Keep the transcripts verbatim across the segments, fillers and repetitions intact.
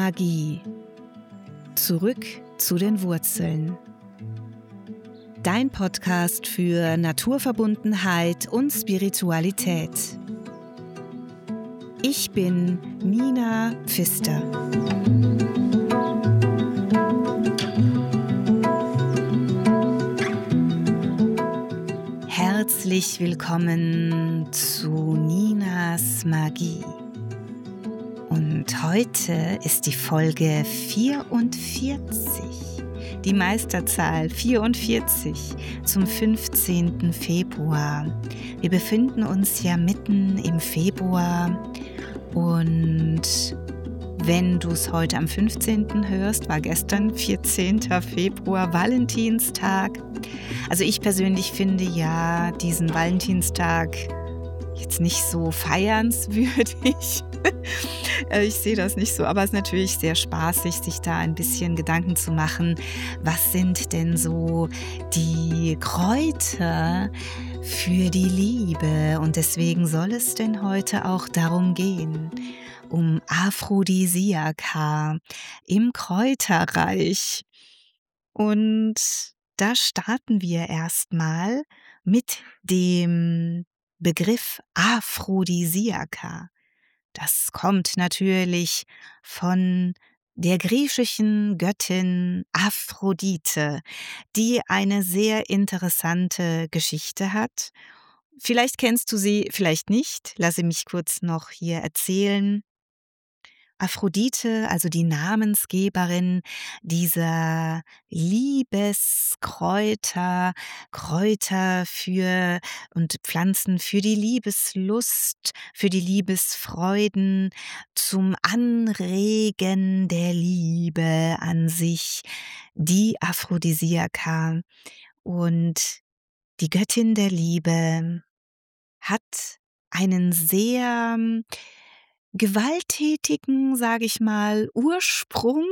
Magie. Zurück zu den Wurzeln. Dein Podcast für Naturverbundenheit und Spiritualität. Ich bin Nina Pfister. Herzlich willkommen zu Ninas Magie. Und heute ist die Folge vierundvierzig, die Meisterzahl vierundvierzig zum fünfzehnten Februar. Wir befinden uns ja mitten im Februar und wenn du es heute am fünfzehnten hörst, war gestern vierzehnten Februar, Valentinstag. Also ich persönlich finde ja diesen Valentinstag jetzt nicht so feiernswürdig. Ich sehe das nicht so, aber es ist natürlich sehr spaßig, sich da ein bisschen Gedanken zu machen, was sind denn so die Kräuter für die Liebe? Und deswegen soll es denn heute auch darum gehen, um Aphrodisiaka im Kräuterreich. Und da starten wir erstmal mit dem Begriff Aphrodisiaka. Das kommt natürlich von der griechischen Göttin Aphrodite, die eine sehr interessante Geschichte hat. Vielleicht kennst du sie, vielleicht nicht. Lasse mich kurz noch hier erzählen. Aphrodite, also die Namensgeberin dieser Liebeskräuter, Kräuter für und Pflanzen für die Liebeslust, für die Liebesfreuden, zum Anregen der Liebe an sich, die Aphrodisiaka. Und die Göttin der Liebe hat einen sehr gewalttätigen, sage ich mal, Ursprung.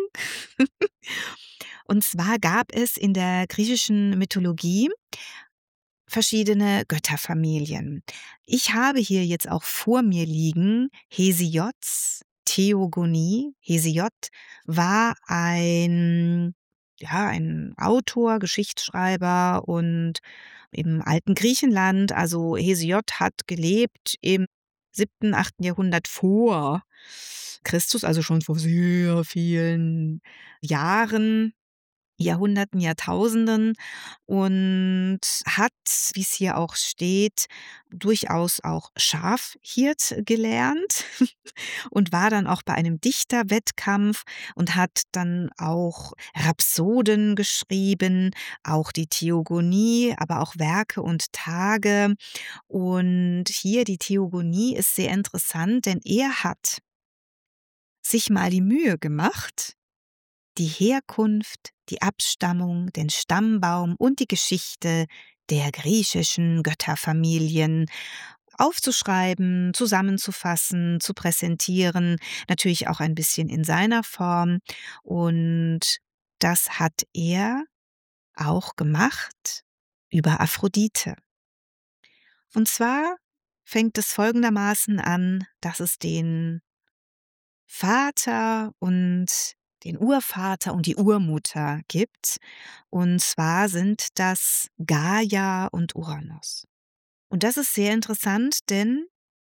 Und zwar gab es in der griechischen Mythologie verschiedene Götterfamilien. Ich habe hier jetzt auch vor mir liegen Hesiods Theogonie. Hesiod war ein, ja, ein Autor, Geschichtsschreiber und im alten Griechenland. Also Hesiod hat gelebt im siebten, achten Jahrhundert vor Christus, also schon vor sehr vielen Jahren, Jahrhunderten, Jahrtausenden und hat, wie es hier auch steht, durchaus auch Schafhirt gelernt und war dann auch bei einem Dichterwettkampf und hat dann auch Rhapsoden geschrieben, auch die Theogonie, aber auch Werke und Tage. Und hier die Theogonie ist sehr interessant, denn er hat sich mal die Mühe gemacht, die Herkunft, die Abstammung, den Stammbaum und die Geschichte der griechischen Götterfamilien aufzuschreiben, zusammenzufassen, zu präsentieren, natürlich auch ein bisschen in seiner Form. Und das hat er auch gemacht über Aphrodite. Und zwar fängt es folgendermaßen an, dass es den Vater und den Urvater und die Urmutter gibt. Und zwar sind das Gaia und Uranus. Und das ist sehr interessant, denn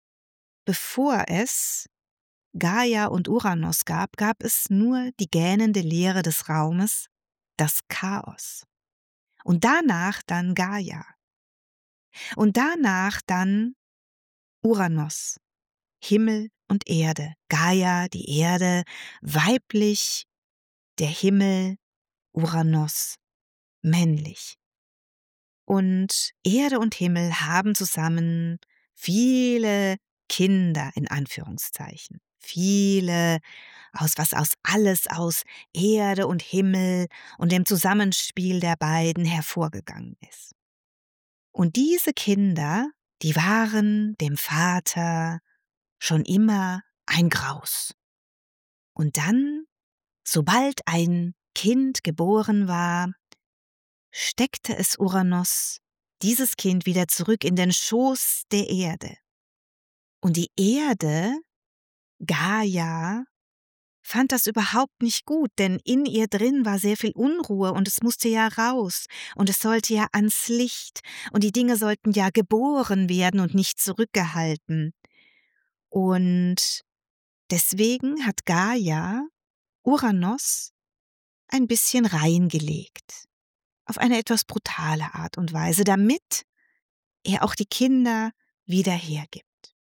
bevor es Gaia und Uranus gab, gab es nur die gähnende Leere des Raumes, das Chaos. Und danach dann Gaia. Und danach dann Uranus, Himmel und Erde. Gaia, die Erde, weiblich, der Himmel, Uranus, männlich. Und Erde und Himmel haben zusammen viele Kinder in Anführungszeichen. Viele, aus was aus alles aus Erde und Himmel und dem Zusammenspiel der beiden hervorgegangen ist. Und diese Kinder, die waren dem Vater schon immer ein Graus. Und dann, sobald ein Kind geboren war, steckte es Uranus, dieses Kind, wieder zurück in den Schoß der Erde. Und die Erde, Gaia, fand das überhaupt nicht gut, denn in ihr drin war sehr viel Unruhe und es musste ja raus und es sollte ja ans Licht und die Dinge sollten ja geboren werden und nicht zurückgehalten. Und deswegen hat Gaia Uranos ein bisschen reingelegt, auf eine etwas brutale Art und Weise, damit er auch die Kinder wieder hergibt.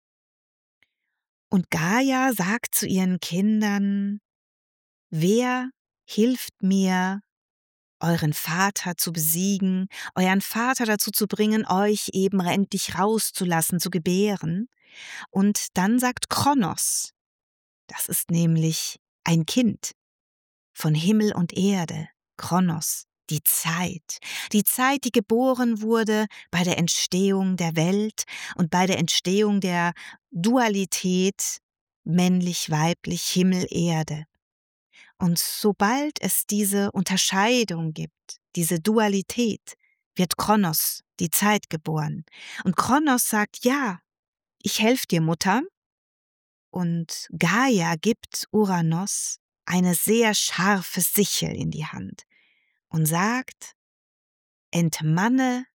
Und Gaia sagt zu ihren Kindern: Wer hilft mir, euren Vater zu besiegen, euren Vater dazu zu bringen, euch eben endlich rauszulassen, zu gebären? Und dann sagt Kronos, das ist nämlich ein Kind von Himmel und Erde, Kronos, die Zeit, die Zeit, die geboren wurde bei der Entstehung der Welt und bei der Entstehung der Dualität männlich-weiblich, Himmel-Erde. Und sobald es diese Unterscheidung gibt, diese Dualität, wird Kronos, die Zeit, geboren. Und Kronos sagt, ja, ich helfe dir, Mutter. Und Gaia gibt Uranos eine sehr scharfe Sichel in die Hand und sagt, entmanne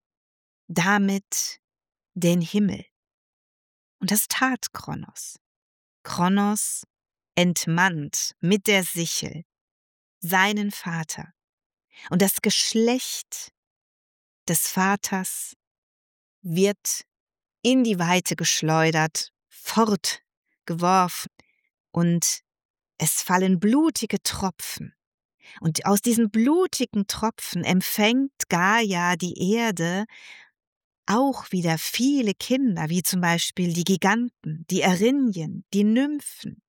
damit den Himmel. Und das tat Kronos. Kronos entmannt mit der Sichel seinen Vater. Und das Geschlecht des Vaters wird in die Weite geschleudert, fortgeworfen und es fallen blutige Tropfen. Und aus diesen blutigen Tropfen empfängt Gaia, die Erde, auch wieder viele Kinder, wie zum Beispiel die Giganten, die Erinnyen, die Nymphen.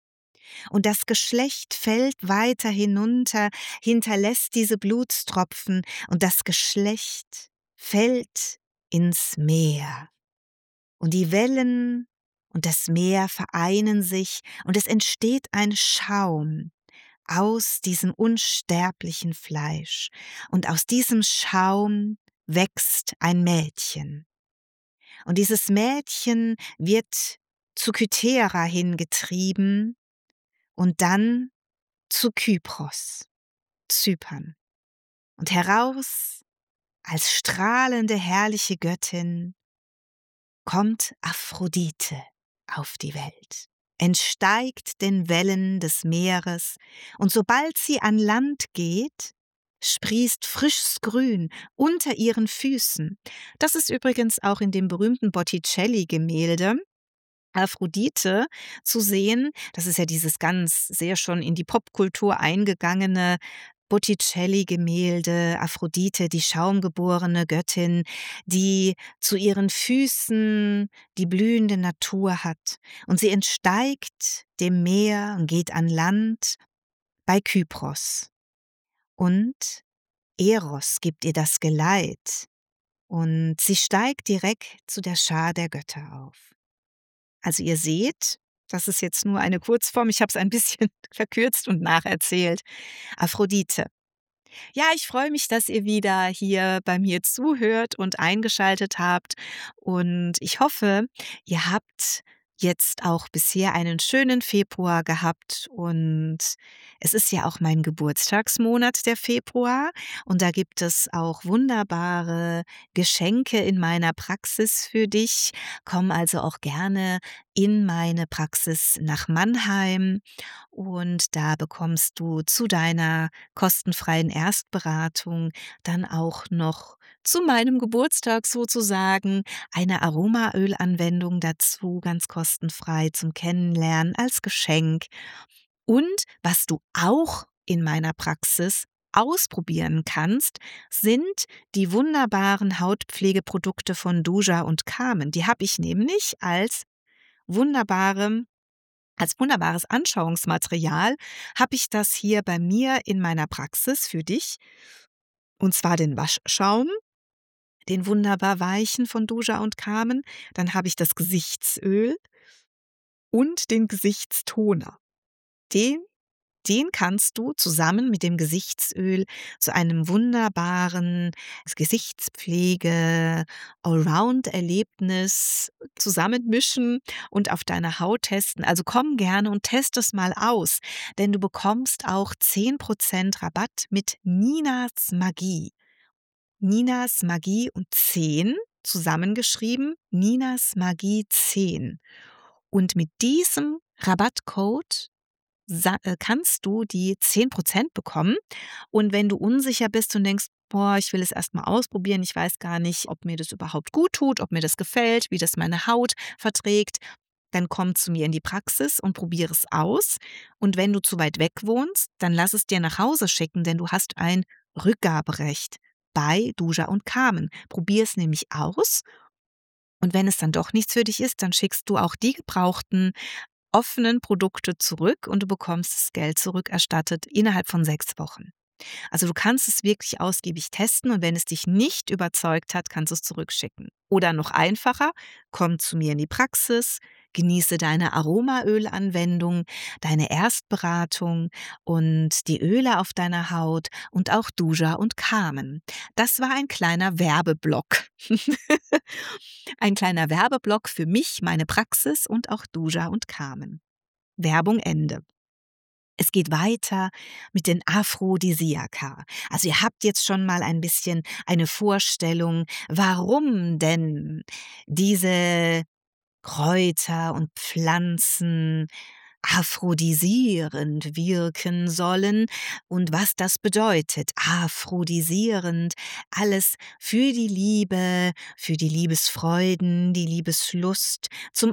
Und das Geschlecht fällt weiter hinunter, hinterlässt diese Blutstropfen und das Geschlecht fällt ins Meer. Und die Wellen und das Meer vereinen sich und es entsteht ein Schaum aus diesem unsterblichen Fleisch. Und aus diesem Schaum wächst ein Mädchen. Und dieses Mädchen wird zu Kythera hingetrieben und dann zu Kypros, Zypern. Und heraus, als strahlende, herrliche Göttin, kommt Aphrodite auf die Welt, entsteigt den Wellen des Meeres, und sobald sie an Land geht, sprießt frisches Grün unter ihren Füßen. Das ist übrigens auch in dem berühmten Botticelli-Gemälde Aphrodite zu sehen. Das ist ja dieses ganz sehr schon in die Popkultur eingegangene Botticelli-Gemälde, Aphrodite, die schaumgeborene Göttin, die zu ihren Füßen die blühende Natur hat. Und sie entsteigt dem Meer und geht an Land bei Kypros. Und Eros gibt ihr das Geleit und sie steigt direkt zu der Schar der Götter auf. Also ihr seht, das ist jetzt nur eine Kurzform, ich habe es ein bisschen verkürzt und nacherzählt. Aphrodite. Ja, ich freue mich, dass ihr wieder hier bei mir zuhört und eingeschaltet habt. Und ich hoffe, ihr habt jetzt auch bisher einen schönen Februar gehabt. Und es ist ja auch mein Geburtstagsmonat, der Februar. Und da gibt es auch wunderbare Geschenke in meiner Praxis für dich. Komm also auch gerne in meine Praxis nach Mannheim. Und da bekommst du zu deiner kostenfreien Erstberatung dann auch noch zu meinem Geburtstag sozusagen eine Aromaölanwendung dazu, ganz kostenfrei zum Kennenlernen als Geschenk. Und was du auch in meiner Praxis ausprobieren kannst, sind die wunderbaren Hautpflegeprodukte von Duja und Carmen. Die habe ich nämlich als wunderbare Als wunderbares Anschauungsmaterial habe ich das hier bei mir in meiner Praxis für dich. Und zwar den Waschschaum, den wunderbar weichen von Duja und Carmen. Dann habe ich das Gesichtsöl und den Gesichtstoner. Den Den kannst du zusammen mit dem Gesichtsöl zu einem wunderbaren Gesichtspflege Allround-Erlebnis zusammenmischen und auf deiner Haut testen. Also komm gerne und teste es mal aus, denn du bekommst auch zehn Prozent Rabatt mit Ninas Magie. Ninas Magie und zehn zusammengeschrieben, Ninas Magie zehn. Und mit diesem Rabattcode sa äh, kannst du die zehn Prozent bekommen. Und wenn du unsicher bist und denkst: „Boah, ich will es erst mal ausprobieren, ich weiß gar nicht, ob mir das überhaupt gut tut, ob mir das gefällt, wie das meine Haut verträgt“, dann komm zu mir in die Praxis und probiere es aus. Und wenn du zu weit weg wohnst, dann lass es dir nach Hause schicken, denn du hast ein Rückgaberecht bei Duja und Carmen. Probier es nämlich aus und wenn es dann doch nichts für dich ist, dann schickst du auch die gebrauchten offenen Produkte zurück und du bekommst das Geld zurückerstattet innerhalb von sechs Wochen. Also du kannst es wirklich ausgiebig testen und wenn es dich nicht überzeugt hat, kannst du es zurückschicken. Oder noch einfacher, komm zu mir in die Praxis, genieße deine Aromaölanwendung, deine Erstberatung und die Öle auf deiner Haut und auch Duja und Carmen. Das war ein kleiner Werbeblock. Ein kleiner Werbeblock für mich, meine Praxis und auch Duja und Carmen. Werbung Ende. Es geht weiter mit den Aphrodisiaka. Also ihr habt jetzt schon mal ein bisschen eine Vorstellung, warum denn diese Kräuter und Pflanzen aphrodisierend wirken sollen und was das bedeutet. Aphrodisierend, alles für die Liebe, für die Liebesfreuden, die Liebeslust, zum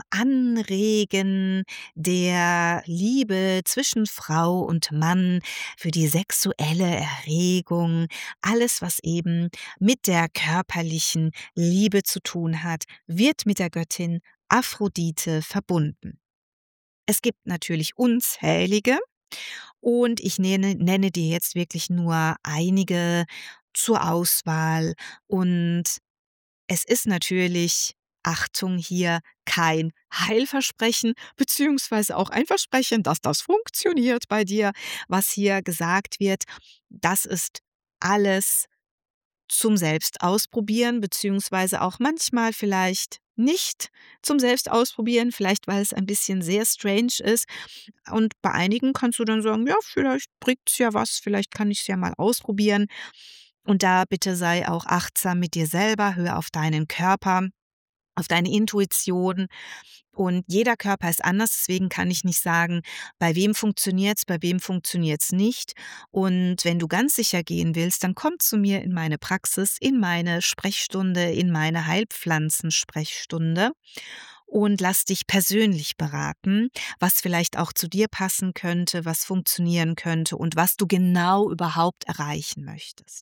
Anregen der Liebe zwischen Frau und Mann, für die sexuelle Erregung, alles, was eben mit der körperlichen Liebe zu tun hat, wird mit der Göttin Aphrodite verbunden. Es gibt natürlich unzählige und ich nenne, nenne dir jetzt wirklich nur einige zur Auswahl. Und es ist natürlich, Achtung hier, kein Heilversprechen, beziehungsweise auch ein Versprechen, dass das funktioniert bei dir, was hier gesagt wird. Das ist alles zum Selbstausprobieren, beziehungsweise auch manchmal vielleicht nicht zum Selbstausprobieren, vielleicht weil es ein bisschen sehr strange ist. Und bei einigen kannst du dann sagen: „Ja, vielleicht bringt's ja was, vielleicht kann ich's ja mal ausprobieren.“ Und da bitte sei auch achtsam mit dir selber, hör auf deinen Körper, auf deine Intuition. Und jeder Körper ist anders, deswegen kann ich nicht sagen, bei wem funktioniert's, bei wem funktioniert's nicht. Und wenn du ganz sicher gehen willst, dann komm zu mir in meine Praxis, in meine Sprechstunde, in meine Heilpflanzensprechstunde und lass dich persönlich beraten, was vielleicht auch zu dir passen könnte, was funktionieren könnte und was du genau überhaupt erreichen möchtest.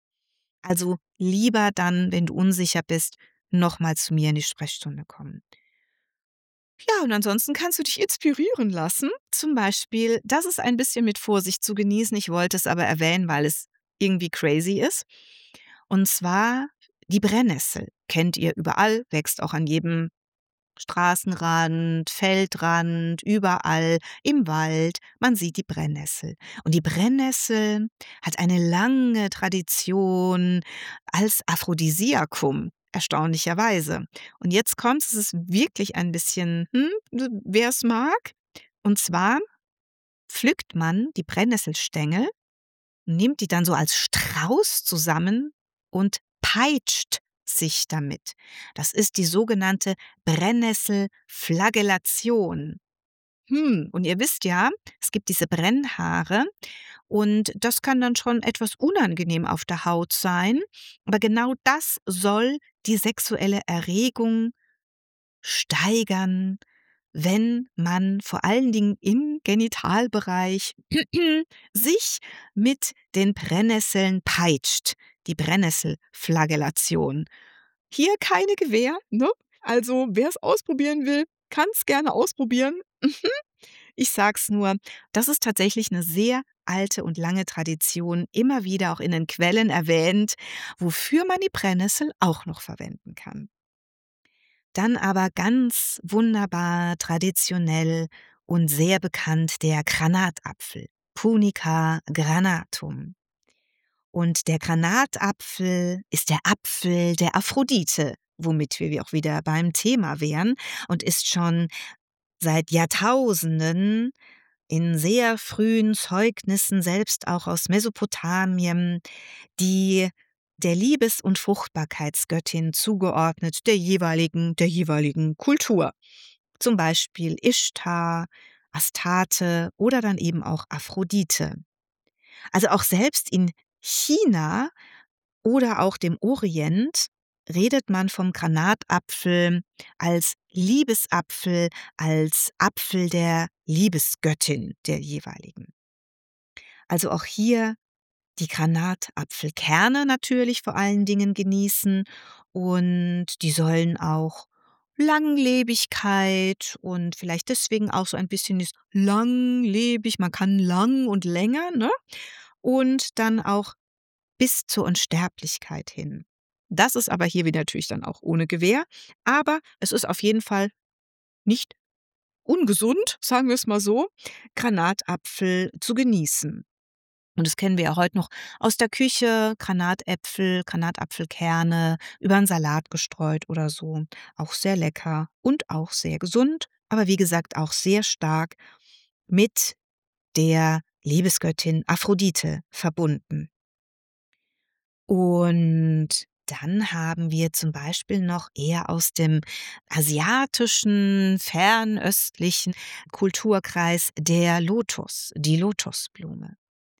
Also lieber dann, wenn du unsicher bist, noch mal zu mir in die Sprechstunde kommen. Ja, und ansonsten kannst du dich inspirieren lassen. Zum Beispiel, das ist ein bisschen mit Vorsicht zu genießen. Ich wollte es aber erwähnen, weil es irgendwie crazy ist. Und zwar die Brennnessel. Kennt ihr überall, wächst auch an jedem Straßenrand, Feldrand, überall im Wald. Man sieht die Brennnessel. Und die Brennnessel hat eine lange Tradition als Aphrodisiakum, erstaunlicherweise. Und jetzt kommt es, ist wirklich ein bisschen, hm, wer es mag. Und zwar pflückt man die Brennnesselstängel, nimmt die dann so als Strauß zusammen und peitscht sich damit. Das ist die sogenannte Brennnesselflagellation. Hm, und ihr wisst ja, es gibt diese Brennhaare und das kann dann schon etwas unangenehm auf der Haut sein. Aber genau das soll die sexuelle Erregung steigern, wenn man vor allen Dingen im Genitalbereich sich mit den Brennnesseln peitscht. Die Brennnesselflagellation. Hier keine Gewähr, ne? Also wer es ausprobieren will, kann es gerne ausprobieren. Ich sag's nur, das ist tatsächlich eine sehr alte und lange Tradition, immer wieder auch in den Quellen erwähnt, wofür man die Brennnessel auch noch verwenden kann. Dann aber ganz wunderbar traditionell und sehr bekannt der Granatapfel. Punica granatum. Und der Granatapfel ist der Apfel der Aphrodite, womit wir auch wieder beim Thema wären, und ist schon seit Jahrtausenden in sehr frühen Zeugnissen, selbst auch aus Mesopotamien, die der Liebes- und Fruchtbarkeitsgöttin zugeordnet, der jeweiligen der jeweiligen Kultur. Zum Beispiel Ishtar, Astarte oder dann eben auch Aphrodite. Also auch selbst in China oder auch dem Orient redet man vom Granatapfel als Liebesapfel, als Apfel der Liebesgöttin der jeweiligen. Also auch hier die Granatapfelkerne natürlich vor allen Dingen genießen, und die sollen auch Langlebigkeit und vielleicht deswegen auch so ein bisschen ist langlebig, man kann lang und länger, ne? Und dann auch bis zur Unsterblichkeit hin. Das ist aber hier wieder natürlich dann auch ohne Gewähr, aber es ist auf jeden Fall nicht ungesund, sagen wir es mal so, Granatapfel zu genießen. Und das kennen wir ja heute noch aus der Küche, Granatäpfel, Granatapfelkerne über 'n Salat gestreut oder so. Auch sehr lecker und auch sehr gesund, aber wie gesagt auch sehr stark mit der Liebesgöttin Aphrodite verbunden. Und dann haben wir zum Beispiel noch eher aus dem asiatischen, fernöstlichen Kulturkreis der Lotus, die Lotusblume.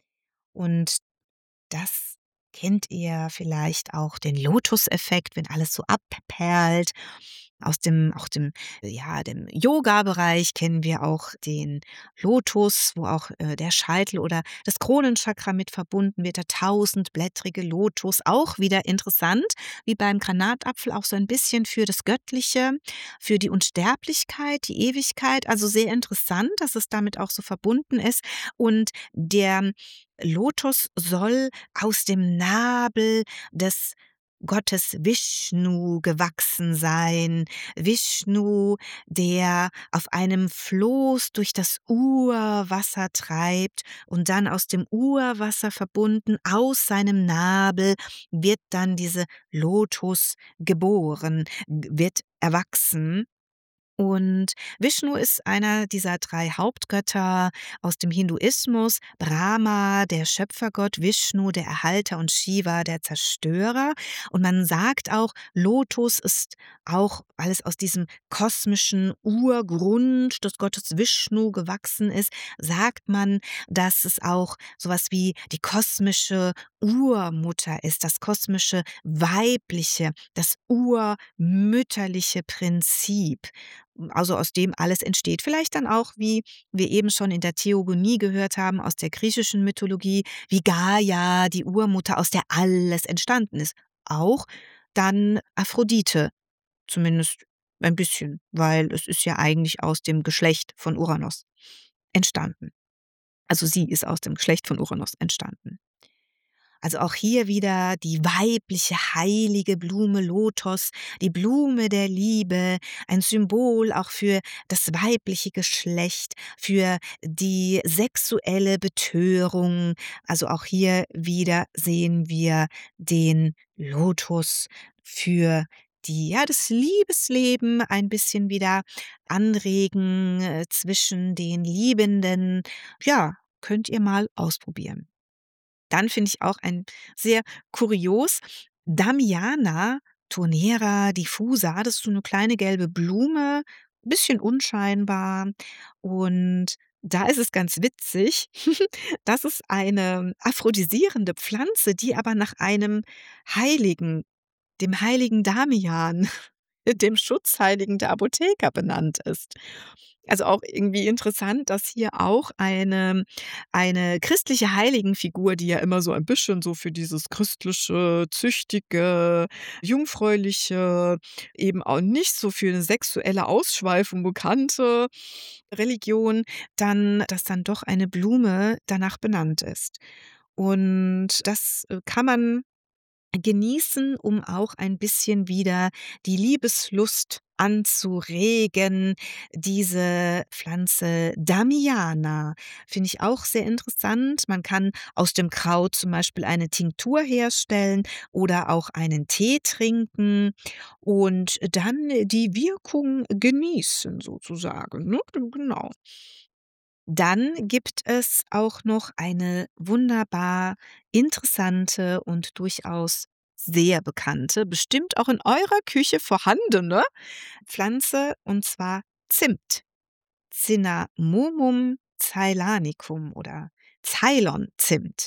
Und das kennt ihr vielleicht auch, den Lotuseffekt, wenn alles so abperlt. Aus dem auch dem ja, dem Yoga-Bereich kennen wir auch den Lotus, wo auch, äh, der Scheitel oder das Kronenchakra mit verbunden wird, der tausendblättrige Lotus. Auch wieder interessant, wie beim Granatapfel auch so ein bisschen für das Göttliche, für die Unsterblichkeit, die Ewigkeit. Also sehr interessant, dass es damit auch so verbunden ist. Und der Lotus soll aus dem Nabel des Gottes Vishnu gewachsen sein. Vishnu, der auf einem Floß durch das Urwasser treibt und dann aus dem Urwasser verbunden, aus seinem Nabel wird dann diese Lotus geboren, g wird erwachsen. Und Vishnu ist einer dieser drei Hauptgötter aus dem Hinduismus. Brahma, der Schöpfergott, Vishnu, der Erhalter, und Shiva, der Zerstörer. Und man sagt auch, Lotus ist auch alles aus diesem kosmischen Urgrund des Gottes Vishnu gewachsen ist, sagt man, dass es auch sowas wie die kosmische Urmutter ist, das kosmische Weibliche, das urmütterliche Prinzip. Also aus dem alles entsteht. Vielleicht dann auch, wie wir eben schon in der Theogonie gehört haben, aus der griechischen Mythologie, wie Gaia, die Urmutter, aus der alles entstanden ist. Auch dann Aphrodite, zumindest ein bisschen, weil es ist ja eigentlich aus dem Geschlecht von Uranos entstanden. Also sie ist aus dem Geschlecht von Uranos entstanden. Also auch hier wieder die weibliche heilige Blume Lotos, die Blume der Liebe, ein Symbol auch für das weibliche Geschlecht, für die sexuelle Betörung. Also auch hier wieder sehen wir den Lotus für die ja, das Liebesleben ein bisschen wieder anregen, äh, zwischen den Liebenden. Ja, könnt ihr mal ausprobieren. Dann finde ich auch ein sehr kurios, Damiana tonera diffusa, das ist so 'ne kleine gelbe Blume, bisschen unscheinbar. Und da ist es ganz witzig, das ist eine aphrodisierende Pflanze, die aber nach einem Heiligen, dem heiligen Damian, dem Schutzheiligen der Apotheker benannt ist. Also auch irgendwie interessant, dass hier auch eine eine christliche Heiligenfigur, die ja immer so ein bisschen so für dieses christliche, züchtige, jungfräuliche, eben auch nicht so für 'ne sexuelle Ausschweifung bekannte Religion, dann dass dann doch eine Blume danach benannt ist. Und das, äh, kann man genießen, um auch ein bisschen wieder die Liebeslust anzuregen. Diese Pflanze Damiana finde ich auch sehr interessant. Man kann aus dem Kraut zum Beispiel eine Tinktur herstellen oder auch einen Tee trinken und dann die Wirkung genießen sozusagen, ne? Genau. Dann gibt es auch noch eine wunderbar interessante und durchaus sehr bekannte, bestimmt auch in eurer Küche vorhandene Pflanze, und zwar Zimt. Cinnamomum ceylanicum oder Ceylon-Zimt.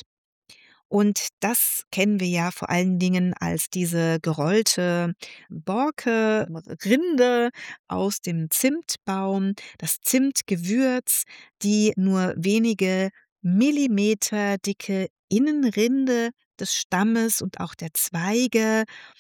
Und das kennen wir ja vor allen Dingen als diese gerollte Borke, Rinde aus dem Zimtbaum, das Zimtgewürz, die nur wenige Millimeter dicke Innenrinde des Stammes und auch der Zweige,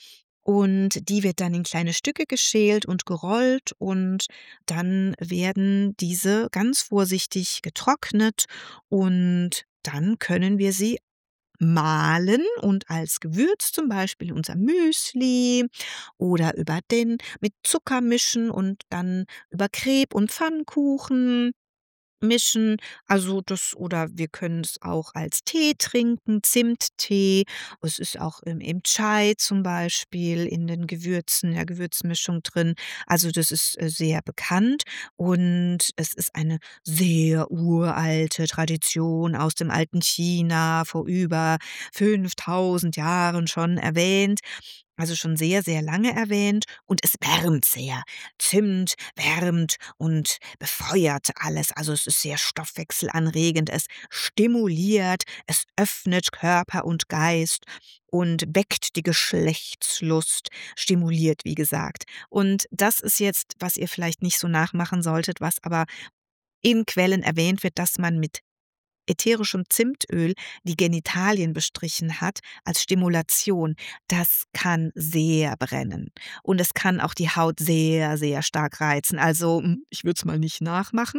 und die wird dann in kleine Stücke geschält und gerollt und dann werden diese ganz vorsichtig getrocknet und dann können wir sie mahlen und als Gewürz zum Beispiel in unser Müsli oder über den mit Zucker mischen und dann über Crêpe und Pfannkuchen mischen. Also das, oder wir können es auch als Tee trinken, Zimttee. Es ist auch im im Chai zum Beispiel in den Gewürzen, der Gewürzmischung drin. Also das ist, äh, sehr bekannt und es ist eine sehr uralte Tradition aus dem alten China, vor über fünftausend Jahren schon erwähnt. Also schon sehr, sehr lange erwähnt und es wärmt sehr. Zimt wärmt und befeuert alles. Also es ist sehr stoffwechselanregend, es stimuliert, es öffnet Körper und Geist und weckt die Geschlechtslust, stimuliert, wie gesagt. Und das ist jetzt, was ihr vielleicht nicht so nachmachen solltet, was aber in Quellen erwähnt wird, dass man mit ätherischem Zimtöl die Genitalien bestrichen hat als Stimulation. Das kann sehr brennen und es kann auch die Haut sehr, sehr stark reizen. Also, hm, ich würde es mal nicht nachmachen,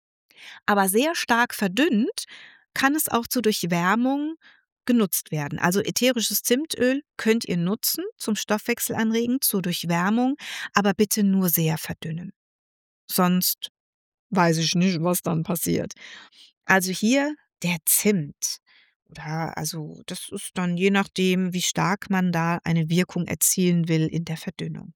aber sehr stark verdünnt kann es auch zur Durchwärmung genutzt werden. Also, ätherisches Zimtöl könnt ihr nutzen zum Stoffwechselanregen, zur Durchwärmung, aber bitte nur sehr verdünnen. Sonst weiß ich nicht, was dann passiert. Also hier der Zimt. Oder also das ist dann je nachdem, wie stark man da eine Wirkung erzielen will in der Verdünnung.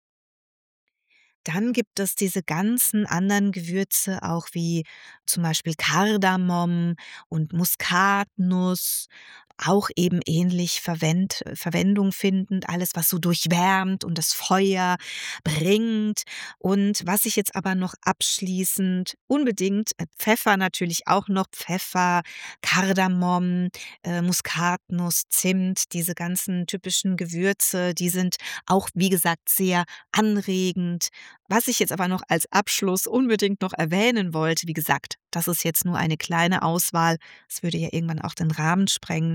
Dann gibt es diese ganzen anderen Gewürze auch wie zum Beispiel Kardamom und Muskatnuss, auch eben ähnlich verwend Verwendung findend, alles, was so durchwärmt und das Feuer bringt. Und was ich jetzt aber noch abschließend unbedingt äh, Pfeffer natürlich auch noch, Pfeffer, Kardamom, äh, Muskatnuss, Zimt, diese ganzen typischen Gewürze, die sind auch, wie gesagt, sehr anregend. Was ich jetzt aber noch als Abschluss unbedingt noch erwähnen wollte, wie gesagt, das ist jetzt nur eine kleine Auswahl, es würde ja irgendwann auch den Rahmen sprengen.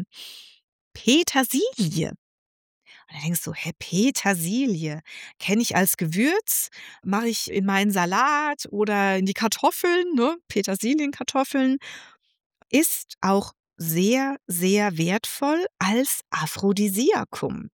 Petersilie. Und da denkst du: „Hä, Petersilie kenne ich als Gewürz, mache ich in meinen Salat oder in die Kartoffeln, ne? Petersilienkartoffeln, ist auch sehr, sehr wertvoll als Aphrodisiakum.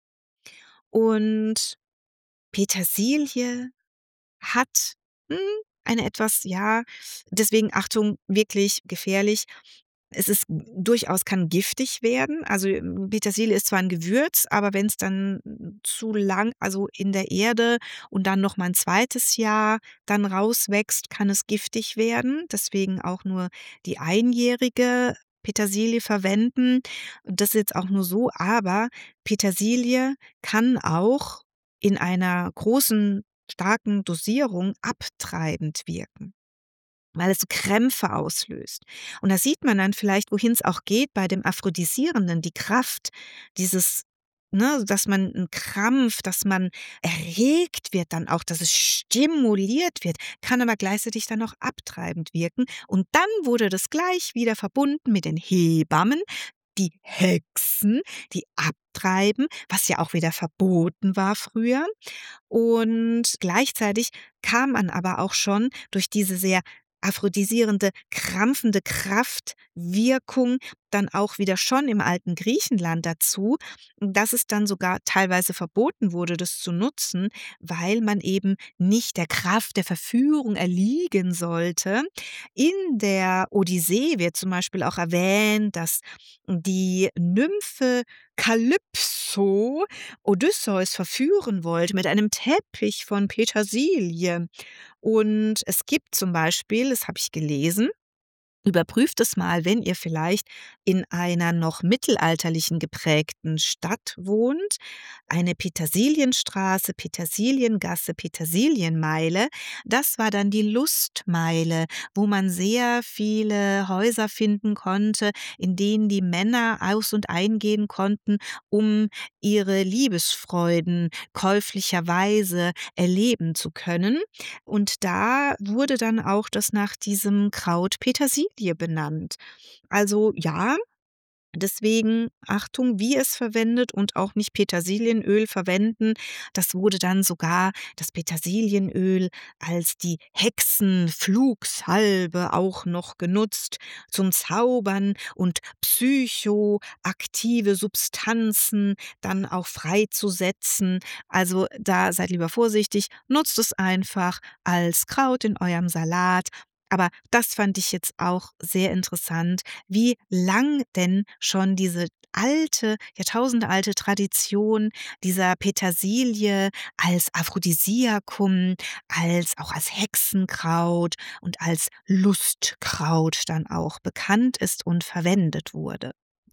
Und Petersilie hat, hm, eine etwas, ja, deswegen Achtung, wirklich gefährlich. Es ist durchaus, kann giftig werden. Also, hm, Petersilie ist zwar ein Gewürz, aber wenn es dann hm, zu lang, also in der Erde und dann noch mal 'n zweites Jahr dann rauswächst, kann es giftig werden. Deswegen auch nur die einjährige Petersilie verwenden. Das ist jetzt auch nur so, aber Petersilie kann auch in einer großen, starken Dosierung abtreibend wirken, weil es so Krämpfe auslöst. Und da sieht man dann vielleicht, wohin es auch geht bei dem Aphrodisierenden, die Kraft, dieses, ne, dass man 'n Krampf, dass man erregt wird dann auch, dass es stimuliert wird, kann aber gleichzeitig dann auch abtreibend wirken. Und dann wurde das gleich wieder verbunden mit den Hebammen, die Hexen, die abtreiben, was ja auch wieder verboten war früher. Und gleichzeitig kam man aber auch schon durch diese sehr aphrodisierende, krampfende Kraftwirkung dann auch wieder schon im alten Griechenland dazu, dass es dann sogar teilweise verboten wurde, das zu nutzen, weil man eben nicht der Kraft der Verführung erliegen sollte. In der Odyssee wird zum Beispiel auch erwähnt, dass die Nymphe Kalypso Odysseus verführen wollte mit einem Teppich von Petersilie. Und es gibt zum Beispiel, das habe ich gelesen, überprüft es mal, wenn ihr vielleicht in einer noch mittelalterlichen geprägten Stadt wohnt, eine Petersilienstraße, Petersiliengasse, Petersilienmeile. Das war dann die Lustmeile, wo man sehr viele Häuser finden konnte, in denen die Männer aus- und eingehen konnten, um ihre Liebesfreuden käuflicherweise erleben zu können. Und da wurde dann auch das nach diesem Kraut Petersilie benannt. Also ja, deswegen Achtung, wie es verwendet und auch nicht Petersilienöl verwenden. Das wurde dann sogar das Petersilienöl als die Hexenflugsalbe auch noch genutzt zum Zaubern und psychoaktive Substanzen dann auch freizusetzen. Also da seid lieber vorsichtig, nutzt es einfach als Kraut in eurem Salat. Aber das fand ich jetzt auch sehr interessant, wie lang denn schon diese alte, jahrtausendealte Tradition dieser Petersilie als Aphrodisiakum, als auch als Hexenkraut und als Lustkraut dann auch bekannt ist und verwendet wurde.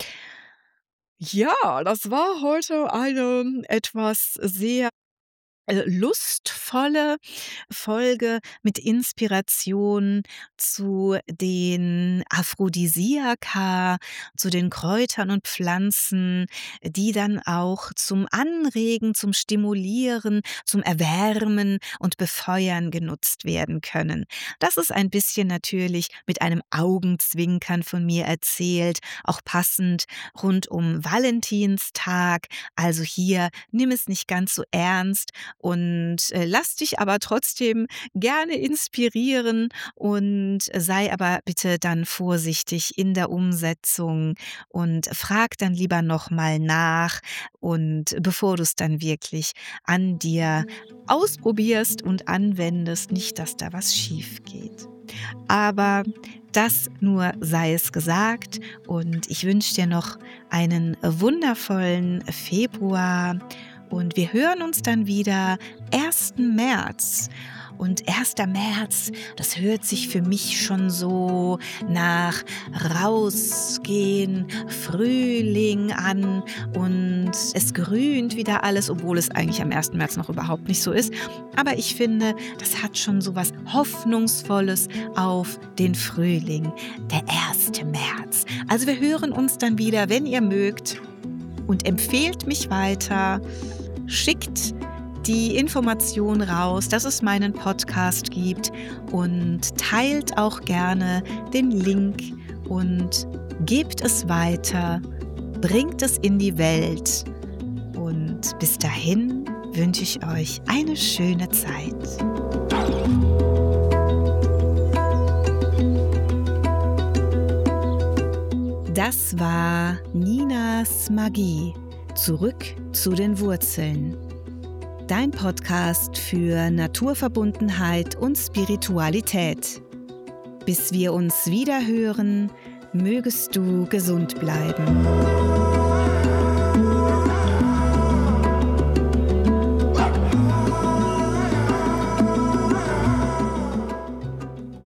Ja, das war heute eine etwas sehr äh, lustvolle Folge mit Inspiration zu den Aphrodisiaka, zu den Kräutern und Pflanzen, die dann auch zum Anregen, zum Stimulieren, zum Erwärmen und Befeuern genutzt werden können. Das ist ein bisschen natürlich mit einem Augenzwinkern von mir erzählt, auch passend rund um Valentinstag. Also hier, nimm es nicht ganz so ernst und äh, lass dich aber trotzdem gerne inspirieren und sei aber bitte dann vorsichtig in der Umsetzung und frag dann lieber noch mal nach und bevor du es dann wirklich an dir ausprobierst und anwendest, nicht, dass da was schief geht. Aber das nur sei es gesagt und ich wünsche dir noch einen wundervollen Februar. Und wir hören uns dann wieder ersten März. Und erster März, das hört sich für mich schon so nach Rausgehen, Frühling an und es grünt wieder alles, obwohl es eigentlich am ersten März noch überhaupt nicht so ist. Aber ich finde, das hat schon so was Hoffnungsvolles auf den Frühling, der erste März. Also wir hören uns dann wieder, wenn ihr mögt, und empfehlt mich weiter. Schickt die Information raus, dass es meinen Podcast gibt und teilt auch gerne den Link und gebt es weiter, bringt es in die Welt und bis dahin wünsche ich euch eine schöne Zeit. Das war Ninas Magie. Zurück zu den Wurzeln. Dein Podcast für Naturverbundenheit und Spiritualität. Bis wir uns wieder hören, mögest du gesund bleiben.